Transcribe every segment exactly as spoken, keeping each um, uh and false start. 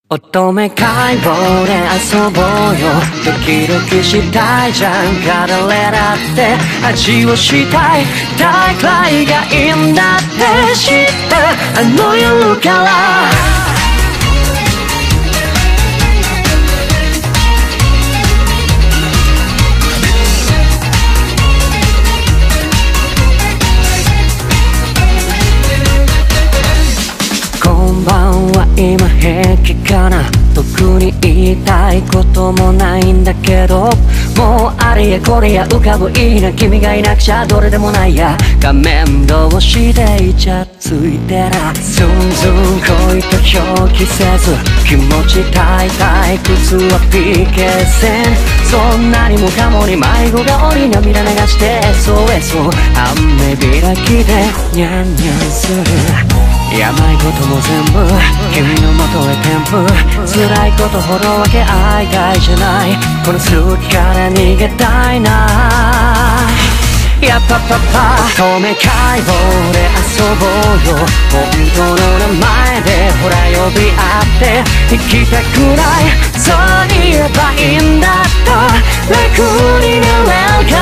乙女解剖で遊ぼうよ。ドキドキしたいじゃんかられだって味をしたい。大くらいがいいんだって知ったあの夜から今平気かな。特に言いたいこともないんだけど、もうあれやこれや浮かぶいいな。君がいなくちゃどれでもないや。画面どうしてイチャついてらズンズン恋と表記せず気持ち大退屈は ピーケー 線。そんなにもかもに迷子顔に涙流して エスオーエス を雨開きでニャンニャンする。やばいことも全部君の元へ添付。辛いことほど分け合いたいじゃない。この好きから逃げたいな。やっぱぱぱ透明解剖で遊ぼうよ。本当の名前でほら呼び合って生きたくない。そう言えばいいんだと楽になれるから。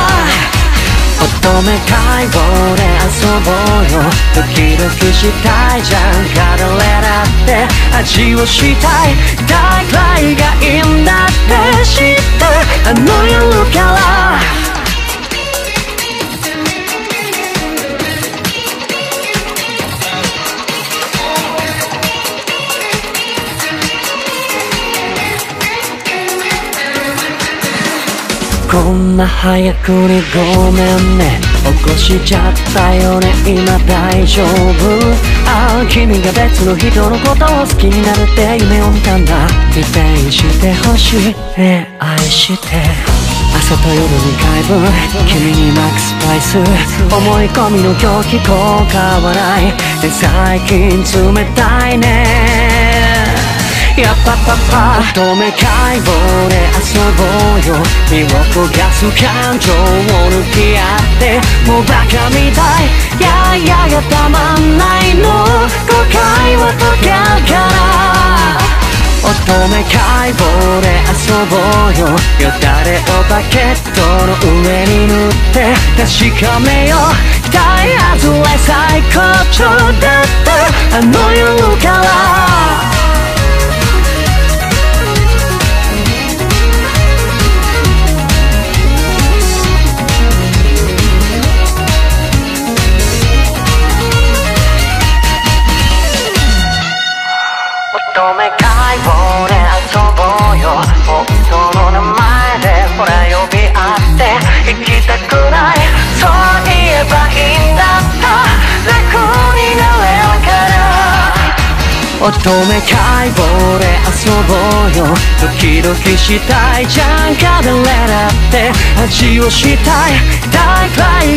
乙女解剖で遊ぼうよ。ドキドキしたいじゃんかられだって味をしたい。大くらいがいいんだって知ったあの夜からこんな早くにごめんね。起こしちゃったよね今大丈夫。ああ君が別の人のことを好きになるって夢を見たんだ。否定してほしいね愛して朝と夜に回分君にマックスパイス思い込みの狂気効果はないで最近冷たいね。やっぱぱぱ乙女解剖で遊ぼうよ。身を焦がす感情を抜き合ってもうバカみたい。やいやがたまんないの誤解は解けるから。乙女解剖で遊ぼうよ。よだれをバケットの上に塗って確かめよう。期待外れ最高潮だったあの夜から。乙女解剖で遊ぼうよ。本当の名前でほら呼び合って生きたくない。そう言えばいいんだった楽になれるから。乙女解剖で遊ぼうよ。ドキドキしたいじゃんかられだって味をしたい。大くらい